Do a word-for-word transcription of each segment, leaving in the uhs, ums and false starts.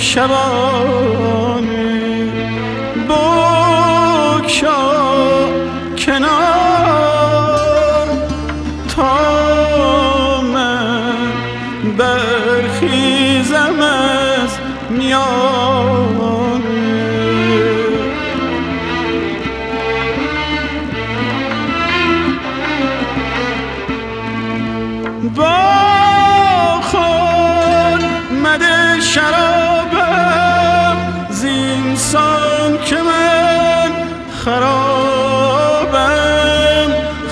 شبانه بگشا کنار تا من برخیزم از میانه با خود مده شرابم زینسان که من خرابم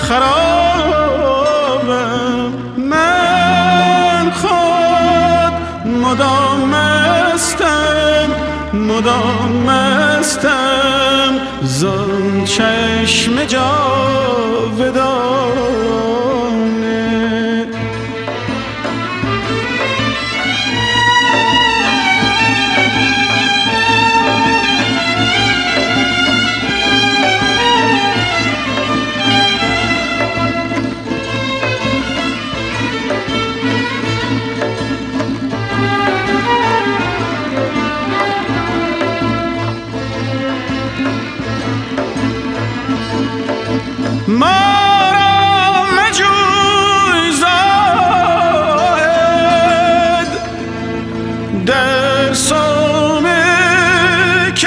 خرابم من خود مدام مستم مدام مستم زان چشم جاودانه ما را مجوی زاهد در سومه که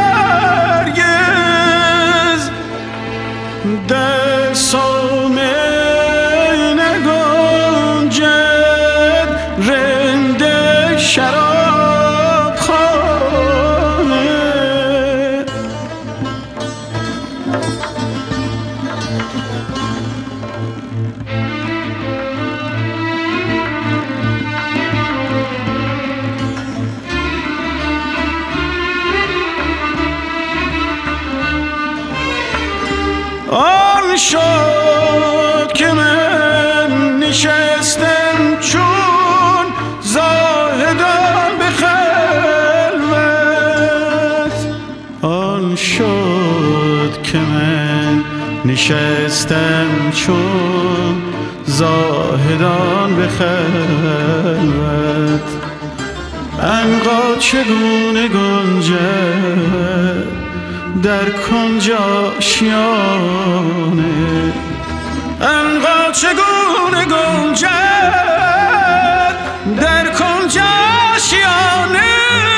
هرگز در سومه نگنجد رند شراب خانه آن شد که من نشستم چون زاهدان به خلوت آن شد که من نشستم چون زاهدان به خلوت عنقا چگونه گنجد در کنج آشیانه عنقا چگونه گنجد در کنج آشیانه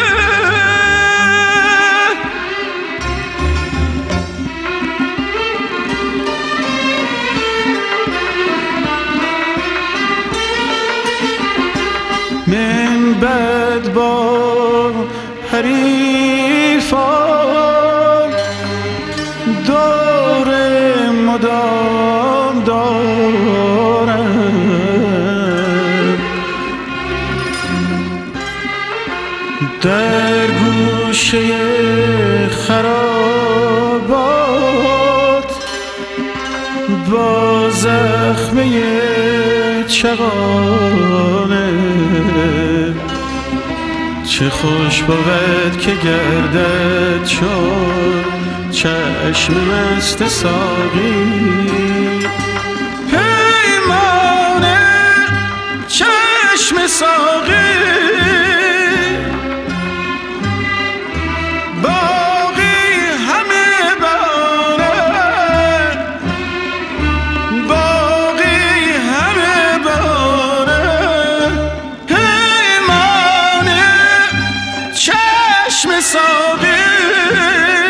من بد با حریفان دور مدام دارم در گوشه خرابات با زخمه چغانه چه خوش بود که گردد چون چشم مست ساقی پیمانه چشم ساقی باقی همه باره باقی همه باره پیمانه چشم ساقی